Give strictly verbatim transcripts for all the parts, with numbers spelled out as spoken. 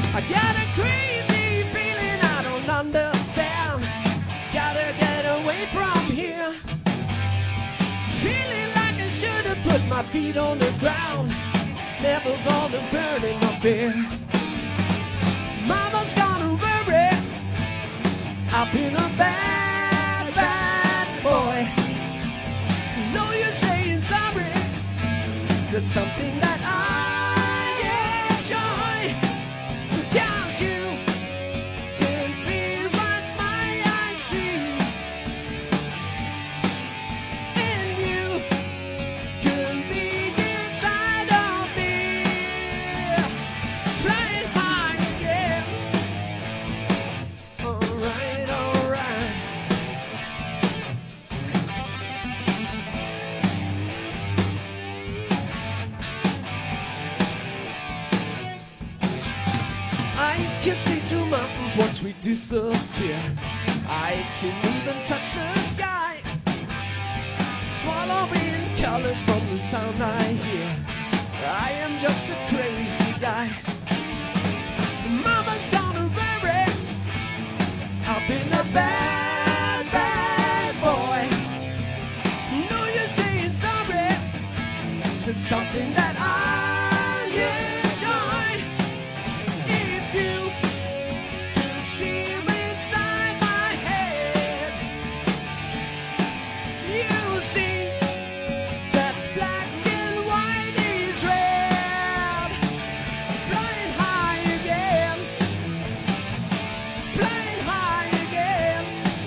I got a crazy feeling I don't understand. Gotta get away from here. Feeling like I should have put my feet on the ground. Never gonna burn in my fear. Mama's gonna worry. I've been a bad, bad boy. Know you're saying sorry. That's something that I enjoy. Cause you can feel what my eyes see. And you can be inside of me. Flying high again. Alright, alright. I can see two mountains watch me disappear. I can even touch the sky, swallowing colors from the sound I hear. I am just a crazy guy. Mama's gonna worry. I've been a bad, bad boy. Know you're saying sorry. That's something that I enjoy. If you could see inside my head, you see that black and white is red. Flying high again. Flying high again.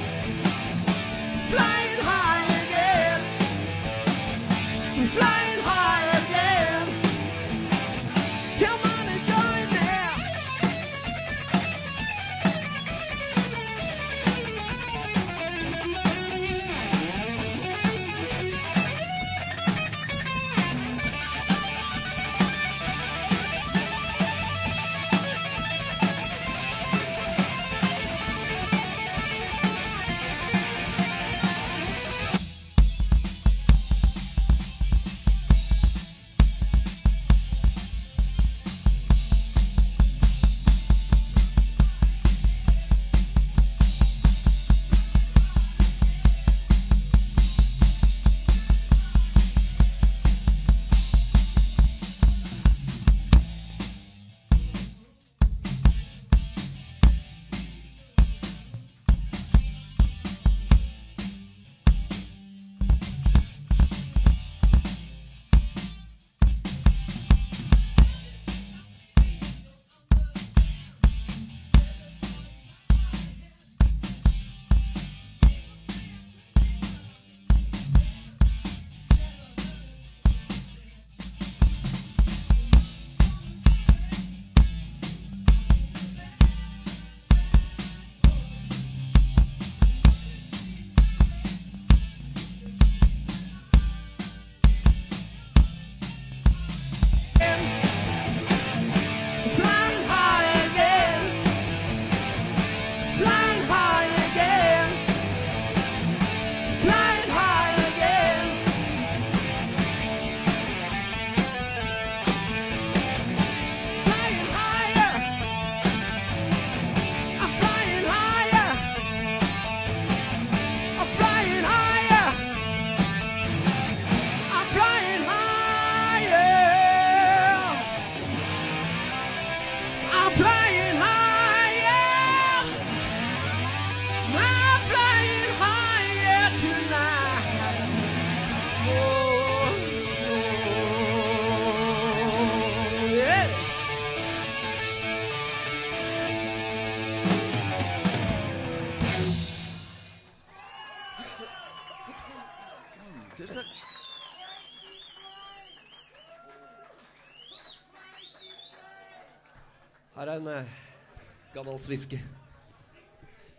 Flying high again. Flying high again. Come on and join me. Flying high again. Flying high again. Flying high again. Flying higher. I'm flying higher. I'm flying higher. I'm flying higher. I'm flying higher. I'm flying higher tonight. Oh, oh, yeah. Tusen takk. Her er en eh, gammel whisky.